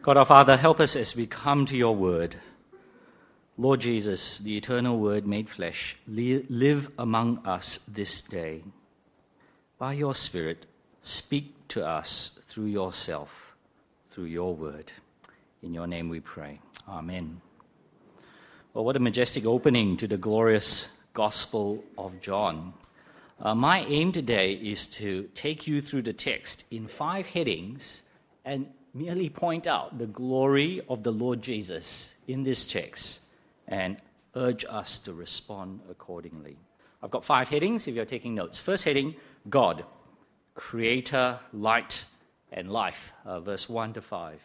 God our Father, help us as we come to your word. Lord Jesus, the eternal word made flesh, live among us this day. By your Spirit, speak to us through yourself, through your word. In your name we pray. Amen. Well, what a majestic opening to the glorious Gospel of John. My aim today is to take you through the text in 5 headings and merely point out the glory of the Lord Jesus in this text and urge us to respond accordingly. I've got 5 headings if you're taking notes. First heading, God, Creator, Light, and Life, verse 1 to 5.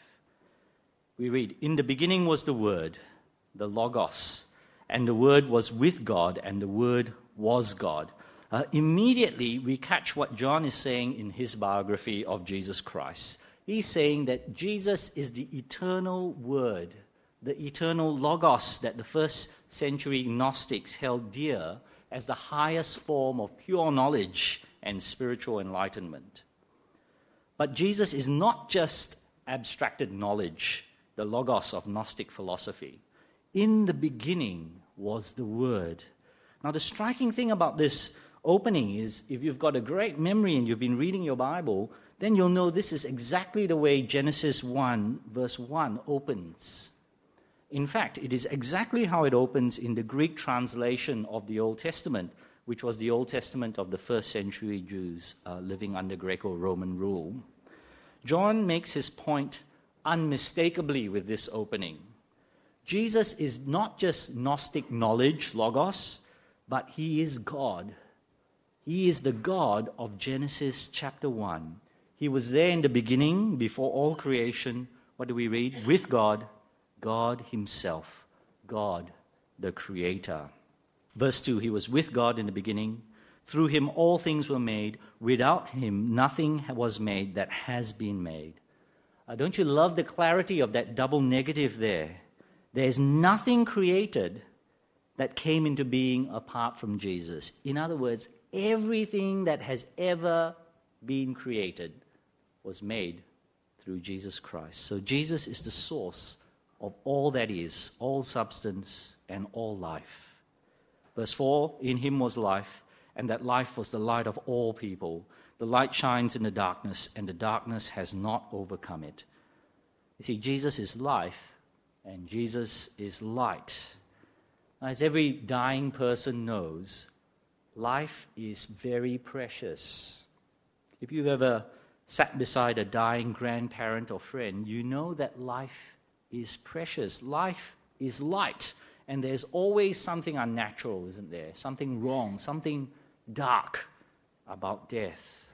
We read, "In the beginning was the Word, the Logos, and the Word was with God, and the Word was God." Immediately, we catch what John is saying in his biography of Jesus Christ. He's saying that Jesus is the eternal Word, the eternal Logos that the first century Gnostics held dear as the highest form of pure knowledge and spiritual enlightenment. But Jesus is not just abstracted knowledge, the Logos of Gnostic philosophy. In the beginning was the Word. Now, the striking thing about this opening is, if you've got a great memory and you've been reading your Bible, then you'll know this is exactly the way Genesis 1, verse 1 opens. In fact, it is exactly how it opens in the Greek translation of the Old Testament, which was the Old Testament of the first century Jews living under Greco-Roman rule. John makes his point unmistakably with this opening. Jesus is not just Gnostic knowledge, Logos, but he is God. He is the God of Genesis chapter 1. He was there in the beginning, before all creation. What do we read? With God, God himself, God, the Creator. Verse 2, he was with God in the beginning. Through him all things were made. Without him nothing was made that has been made. Don't you love the clarity of that double negative there? There's nothing created that came into being apart from Jesus. In other words, everything that has ever been created was made through Jesus Christ. So Jesus is the source of all that is, all substance and all life. Verse 4, in him was life, and that life was the light of all people. The light shines in the darkness, and the darkness has not overcome it. You see, Jesus is life, and Jesus is light. As every dying person knows, life is very precious. If you've ever sat beside a dying grandparent or friend, you know that life is precious. Life is light, and there's always something unnatural, isn't there? Something wrong, something dark about death.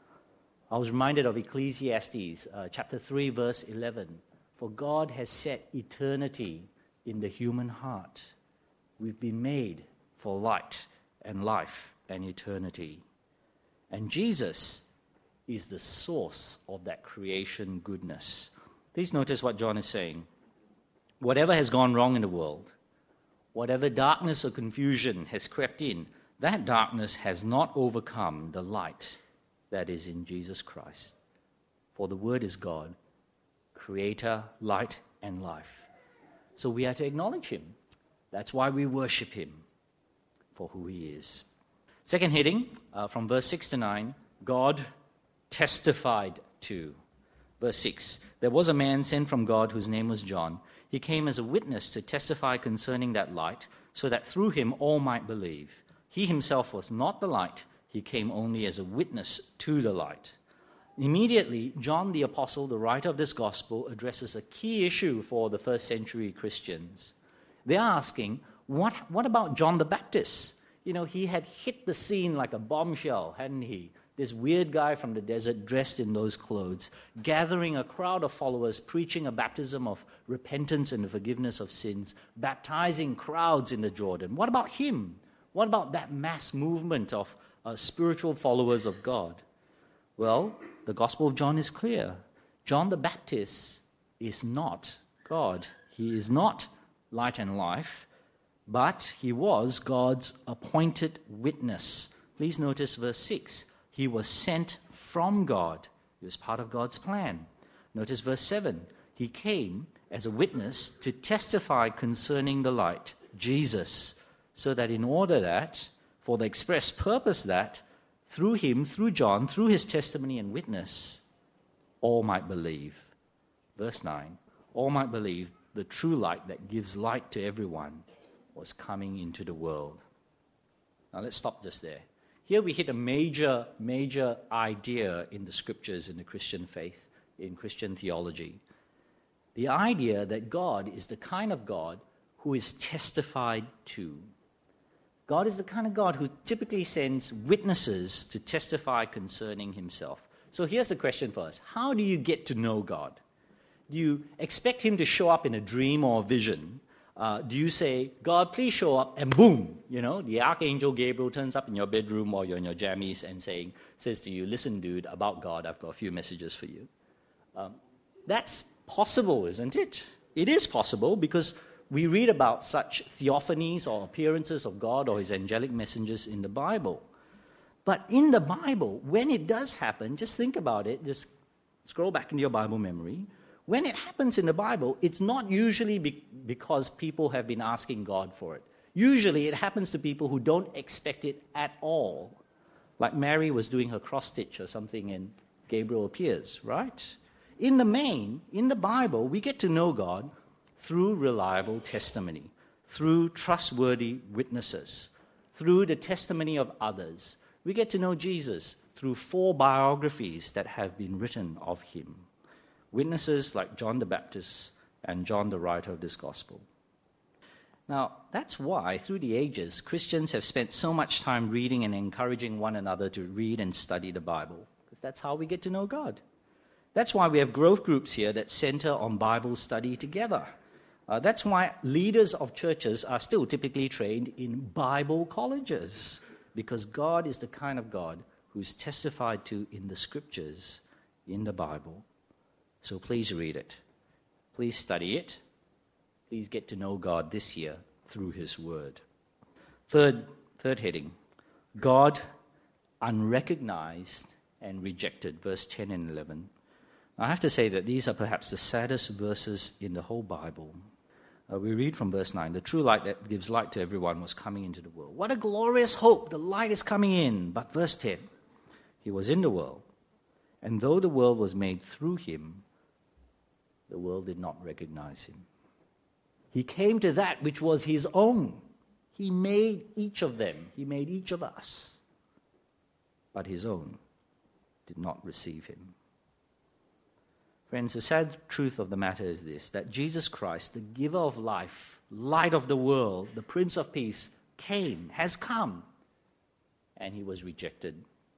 I was reminded of Ecclesiastes chapter 3, verse 11. For God has set eternity in the human heart. We've been made for light and life and eternity. And Jesus is the source of that creation goodness. Please notice what John is saying. Whatever has gone wrong in the world, whatever darkness or confusion has crept in, that darkness has not overcome the light that is in Jesus Christ. For the Word is God, Creator, light, and life. So we are to acknowledge him. That's why we worship him for who he is. Second heading, from verse 6 to 9, God testified to. Verse 6, there was a man sent from God whose name was John. He came as a witness to testify concerning that light, so that through him all might believe. He himself was not the light. He came only as a witness to the light. Immediately, John the Apostle, the writer of this gospel, addresses a key issue for the first century Christians. They're asking, what about John the Baptist? You know, he had hit the scene like a bombshell, hadn't he? This weird guy from the desert dressed in those clothes, gathering a crowd of followers, preaching a baptism of repentance and the forgiveness of sins, baptizing crowds in the Jordan. What about him? What about that mass movement of spiritual followers of God? Well, the Gospel of John is clear. John the Baptist is not God. He is not light and life, but he was God's appointed witness. Please notice verse 6. He was sent from God. He was part of God's plan. Notice verse 7. He came as a witness to testify concerning the light, Jesus, so that in order that, for the express purpose that, through him, through John, through his testimony and witness, all might believe. Verse 9, all might believe the true light that gives light to everyone was coming into the world. Now let's stop just there. Here we hit a major idea in the scriptures, in the Christian faith, in Christian theology. The idea that God is the kind of God who is testified to. God is the kind of God who typically sends witnesses to testify concerning himself. So here's the question for us. How do you get to know God? Do you expect him to show up in a dream or a vision? Do you say, God, please show up, and boom, the Archangel Gabriel turns up in your bedroom or you're in your jammies and says to you, listen, dude, about God, I've got a few messages for you. That's possible, isn't it? It is possible because we read about such theophanies or appearances of God or his angelic messengers in the Bible. But in the Bible, when it does happen, just think about it, just scroll back into your Bible memory. When it happens in the Bible, it's not usually because people have been asking God for it. Usually it happens to people who don't expect it at all. Like Mary was doing her cross-stitch or something and Gabriel appears, right? In the main, in the Bible, we get to know God through reliable testimony, through trustworthy witnesses, through the testimony of others. We get to know Jesus through 4 biographies that have been written of him. Witnesses like John the Baptist and John the writer of this gospel. Now, that's why, through the ages, Christians have spent so much time reading and encouraging one another to read and study the Bible, because that's how we get to know God. That's why we have growth groups here that center on Bible study together. That's why leaders of churches are still typically trained in Bible colleges, because God is the kind of God who's testified to in the scriptures, in the Bible. So please read it. Please study it. Please get to know God this year through his word. Third heading, God unrecognized and rejected, verse 10 and 11. Now, I have to say that these are perhaps the saddest verses in the whole Bible. We read from verse 9, the true light that gives light to everyone was coming into the world. What a glorious hope, the light is coming in. But verse 10, he was in the world, and though the world was made through him, the world did not recognize him. He came to that which was his own. He made each of them. He made each of us. But his own did not receive him. Friends, the sad truth of the matter is this, that Jesus Christ, the giver of life, light of the world, the Prince of Peace, has come, and he was rejected.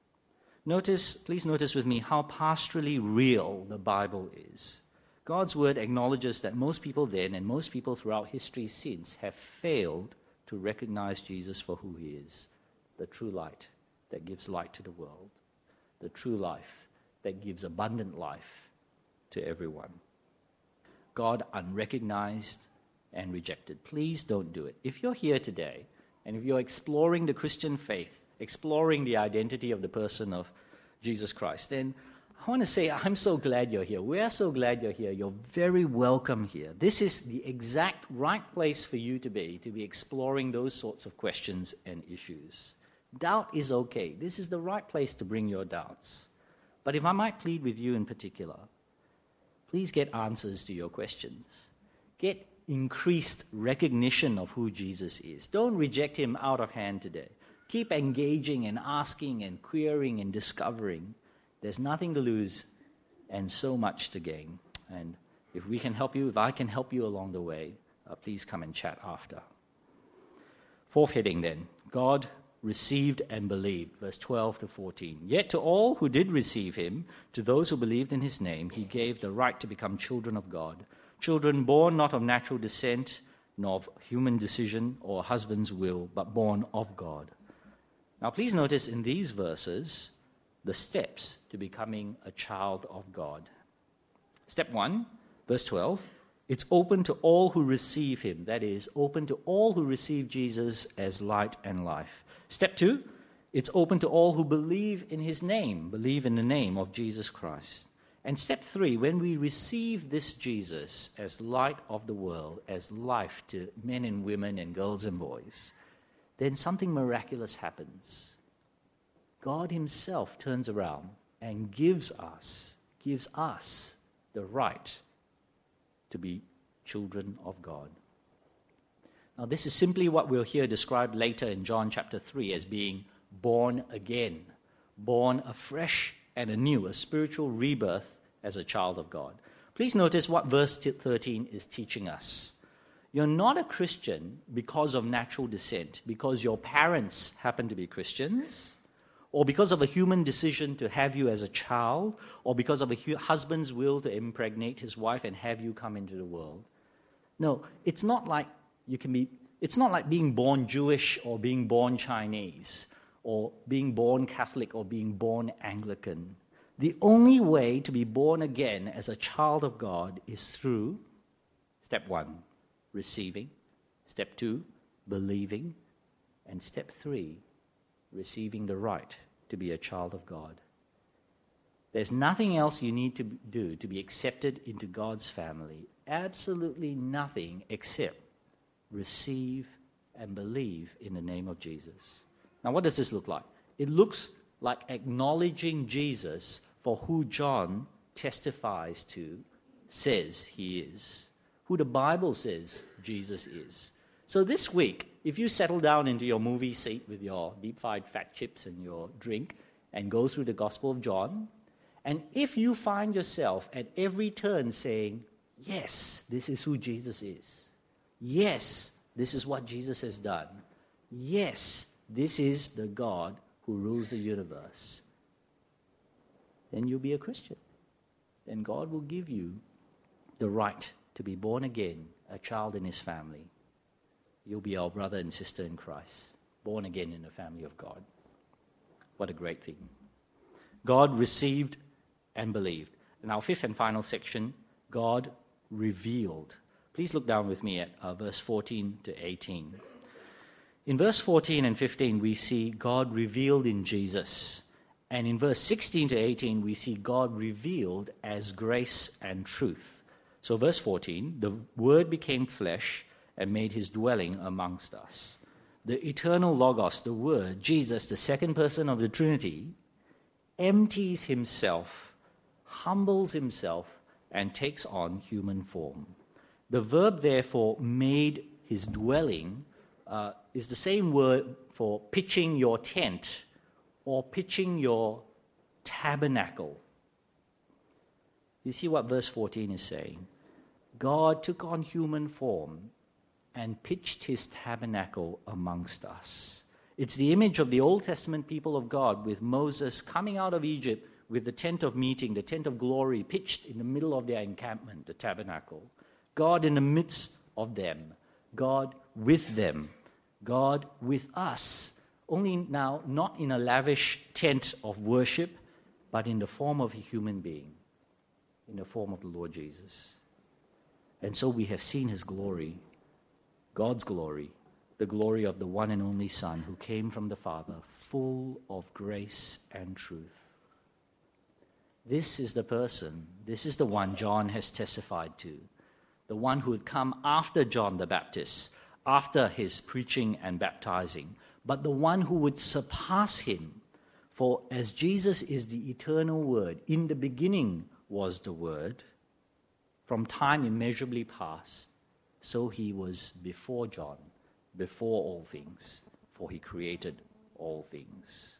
Please notice with me how pastorally real the Bible is. God's word acknowledges that most people then and most people throughout history since have failed to recognize Jesus for who he is, the true light that gives light to the world, the true life that gives abundant life to everyone. God unrecognized and rejected. Please don't do it. If you're here today and if you're exploring the Christian faith, exploring the identity of the person of Jesus Christ, then I want to say, I'm so glad you're here. We're so glad you're here. You're very welcome here. This is the exact right place for you to be exploring those sorts of questions and issues. Doubt is okay. This is the right place to bring your doubts. But if I might plead with you in particular, please get answers to your questions. Get increased recognition of who Jesus is. Don't reject him out of hand today. Keep engaging and asking and querying and discovering. There's nothing to lose and so much to gain. And if we can help you, if I can help you along the way, please come and chat after. Fourth heading then, God received and believed, verse 12 to 14. Yet to all who did receive him, to those who believed in his name, he gave the right to become children of God, children born not of natural descent, nor of human decision or husband's will, but born of God. Now please notice in these verses the steps to becoming a child of God. Step 1, verse 12, it's open to all who receive him. That is, open to all who receive Jesus as light and life. Step 2, it's open to all who believe in his name, believe in the name of Jesus Christ. And step 3, when we receive this Jesus as light of the world, as life to men and women and girls and boys, then something miraculous happens. God himself turns around and gives us the right to be children of God. Now, this is simply what we'll hear described later in John chapter 3 as being born again, born afresh and anew, a spiritual rebirth as a child of God. Please notice what verse 13 is teaching us. You're not a Christian because of natural descent, because your parents happen to be Christians, or because of a human decision to have you as a child, or because of a husband's will to impregnate his wife and have you come into the world. No, it's not like being born Jewish or being born Chinese or being born Catholic or being born Anglican. The only way to be born again as a child of God is through step 1, receiving, step 2, believing, and step 3, receiving the right to be a child of God. There's nothing else you need to do to be accepted into God's family. Absolutely nothing except receive and believe in the name of Jesus. Now, what does this look like? It looks like acknowledging Jesus for who John testifies to, says he is, who the Bible says Jesus is. So this week, if you settle down into your movie seat with your deep-fried fat chips and your drink and go through the Gospel of John, and if you find yourself at every turn saying, yes, this is who Jesus is. Yes, this is what Jesus has done. Yes, this is the God who rules the universe. Then you'll be a Christian. Then God will give you the right to be born again, a child in his family. You'll be our brother and sister in Christ, born again in the family of God. What a great thing. God received and believed. In our fifth and final section, God revealed. Please look down with me at verse 14 to 18. In verse 14 and 15, we see God revealed in Jesus. And in verse 16 to 18, we see God revealed as grace and truth. So verse 14, the Word became flesh and made his dwelling amongst us. The eternal Logos, the Word, Jesus, the second person of the Trinity, empties himself, humbles himself, and takes on human form. The verb, therefore, made his dwelling, is the same word for pitching your tent or pitching your tabernacle. You see what verse 14 is saying? God took on human form and pitched his tabernacle amongst us. It's the image of the Old Testament people of God with Moses coming out of Egypt with the tent of meeting, the tent of glory, pitched in the middle of their encampment, the tabernacle. God in the midst of them, God with them, God with us, only now not in a lavish tent of worship, but in the form of a human being, in the form of the Lord Jesus. And so we have seen his glory, God's glory, the glory of the one and only Son who came from the Father, full of grace and truth. This is the person, this is the one John has testified to, the one who had come after John the Baptist, after his preaching and baptizing, but the one who would surpass him. For as Jesus is the eternal Word, in the beginning was the Word, from time immeasurably past, so he was before John, before all things, for he created all things.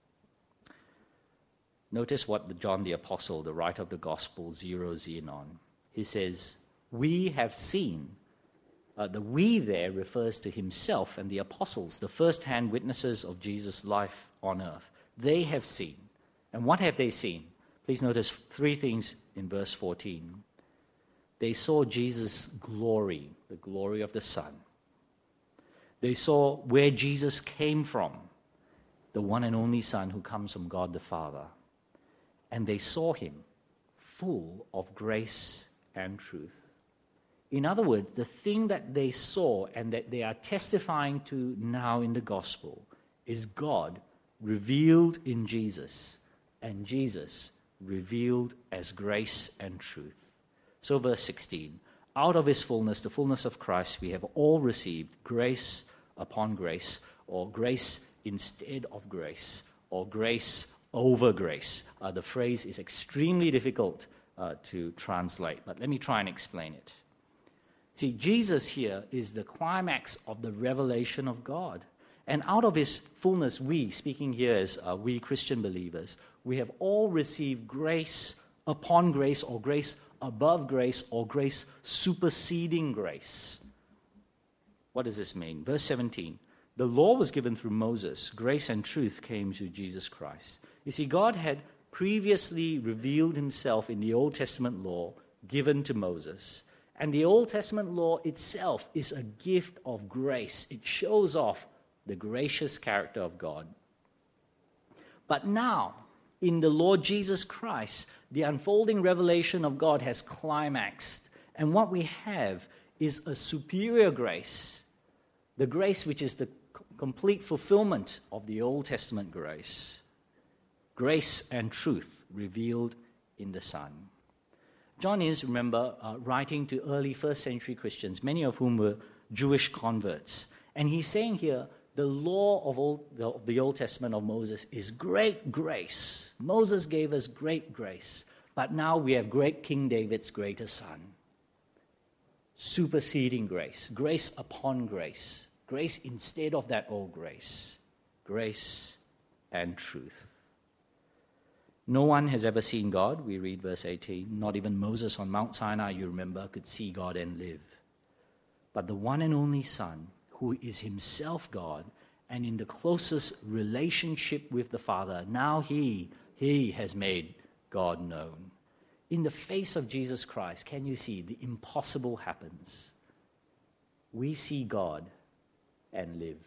Notice what John the Apostle, the writer of the Gospel, zeroes in on. He says, we have seen. The we there refers to himself and the apostles, the first-hand witnesses of Jesus' life on earth. They have seen. And what have they seen? Please notice three things in verse 14. They saw Jesus' glory, the glory of the Son. They saw where Jesus came from, the one and only Son who comes from God the Father. And they saw him full of grace and truth. In other words, the thing that they saw and that they are testifying to now in the gospel is God revealed in Jesus and Jesus revealed as grace and truth. So verse 16, out of his fullness, the fullness of Christ, we have all received grace upon grace, or grace instead of grace, or grace over grace. The phrase is extremely difficult to translate, but let me try and explain it. See, Jesus here is the climax of the revelation of God. And out of his fullness, we, speaking here as we Christian believers, we have all received grace upon grace, or grace above grace, or grace superseding grace. What does this mean? Verse 17, the law was given through Moses. Grace and truth came through Jesus Christ. You see, God had previously revealed himself in the Old Testament law given to Moses. And the Old Testament law itself is a gift of grace. It shows off the gracious character of God. But now, in the Lord Jesus Christ, the unfolding revelation of God has climaxed. And what we have is a superior grace, the grace which is the complete fulfillment of the Old Testament grace. Grace and truth revealed in the Son. John is, remember, writing to early first century Christians, many of whom were Jewish converts. And he's saying here, the law of the Old Testament of Moses is great grace. Moses gave us great grace, but now we have great King David's greater son. Superseding grace, grace upon grace, grace instead of that old grace, grace and truth. No one has ever seen God, we read verse 18. Not even Moses on Mount Sinai, you remember, could see God and live. But the one and only Son, who is himself God and in the closest relationship with the Father, now he has made God known. In the face of Jesus Christ, can you see the impossible happens? We see God and live.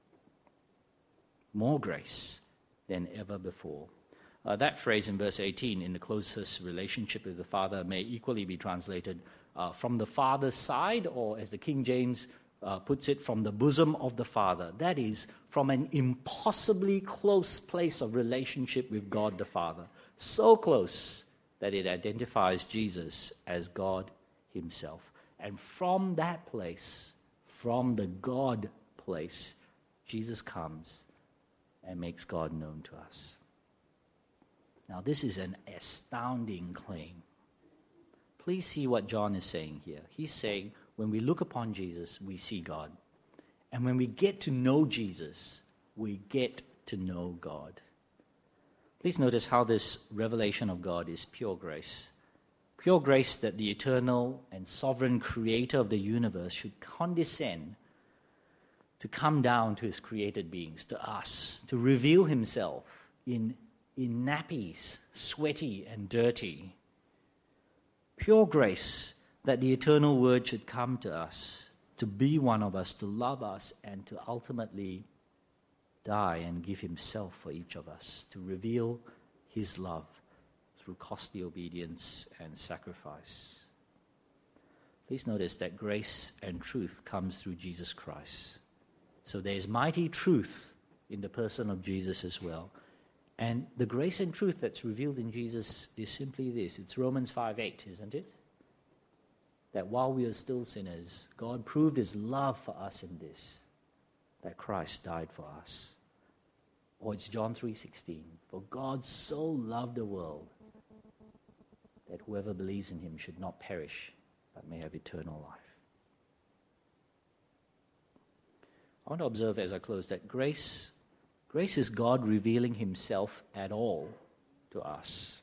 More grace than ever before. That phrase in verse 18, in the closest relationship with the Father, may equally be translated from the Father's side, or as the King James puts it, from the bosom of the Father. That is, from an impossibly close place of relationship with God the Father. So close that it identifies Jesus as God himself. And from that place, from the God place, Jesus comes and makes God known to us. Now, this is an astounding claim. Please see what John is saying here. He's saying, when we look upon Jesus, we see God. And when we get to know Jesus, we get to know God. Please notice how this revelation of God is pure grace. Pure grace that the eternal and sovereign creator of the universe should condescend to come down to his created beings, to us, to reveal himself in nappies, sweaty and dirty. Pure grace that the eternal Word should come to us, to be one of us, to love us, and to ultimately die and give himself for each of us, to reveal his love through costly obedience and sacrifice. Please notice that grace and truth comes through Jesus Christ. So there is mighty truth in the person of Jesus as well. And the grace and truth that's revealed in Jesus is simply this. It's Romans 5:8, isn't it? That while we are still sinners, God proved his love for us in this, that Christ died for us. Or it's John 3:16. For God so loved the world that whoever believes in him should not perish, but may have eternal life. I want to observe as I close that grace is God revealing himself at all to us.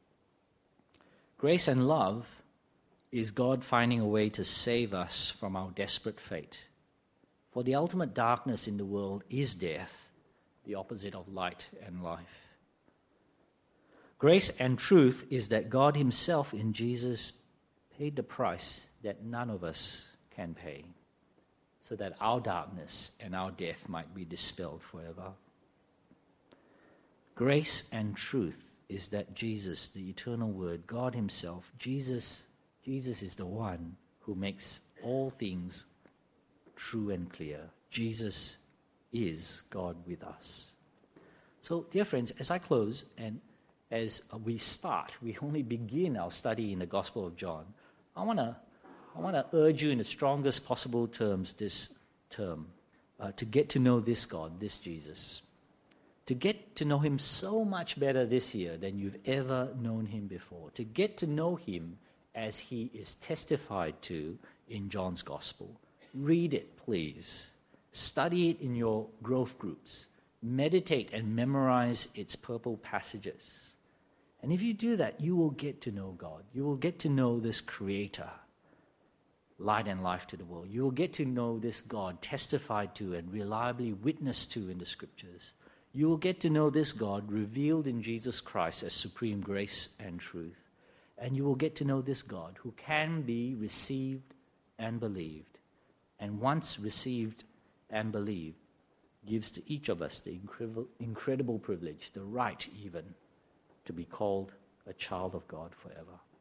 Grace and love is God finding a way to save us from our desperate fate. For the ultimate darkness in the world is death, the opposite of light and life. Grace and truth is that God himself in Jesus paid the price that none of us can pay, so that our darkness and our death might be dispelled forever. Grace and truth is that Jesus, the eternal Word, God himself, Jesus is the one who makes all things true and clear. Jesus is God with us. So, dear friends, as I close and as we only begin our study in the Gospel of John, I want to urge you in the strongest possible terms this term to get to know this God, this Jesus, to get to know him so much better this year than you've ever known him before, to get to know him as he is testified to in John's Gospel. Read it, please. Study it in your growth groups. Meditate and memorize its purple passages. And if you do that, you will get to know God. You will get to know this Creator, light and life to the world. You will get to know this God testified to and reliably witnessed to in the Scriptures. You will get to know this God revealed in Jesus Christ as supreme grace and truth. And you will get to know this God who can be received and believed. And once received and believed, gives to each of us the incredible privilege, the right even, to be called a child of God forever.